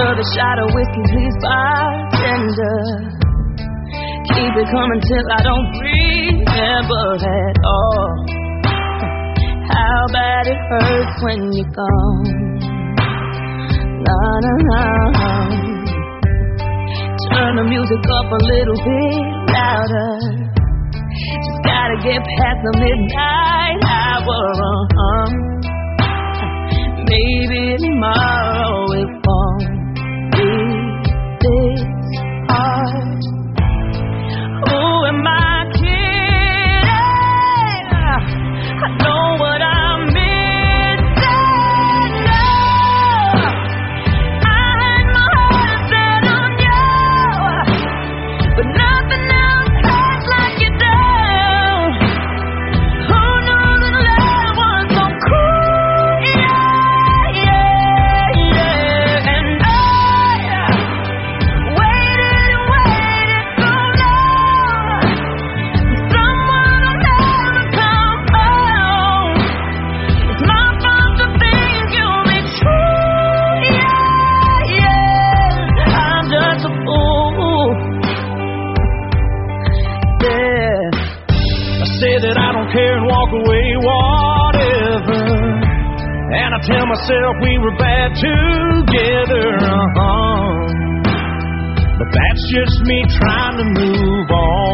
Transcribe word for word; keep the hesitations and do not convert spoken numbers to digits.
Another shot of whiskey, please, bartender. Keep it coming till I don't remember at all how bad it hurts when you're gone. Na na na. Turn the music up a little bit louder. Just gotta get past the midnight hour. Uh-huh. Maybe tomorrow it won't be this hard. Who am I kidding? I know what I'm missing. No, I had my heart set on you, but nothing else hurts like you do. Who knew that love was so cruel? Yeah, yeah, yeah. And I waited and waited so long for someone who'll never come home. It's my fault to think you'll be true. Yeah, yeah. I'm just a fool. Yeah. I say that I don't care and walk away, whatever. And I tell myself we were bad together, uh-huh. But that's just me trying to move on.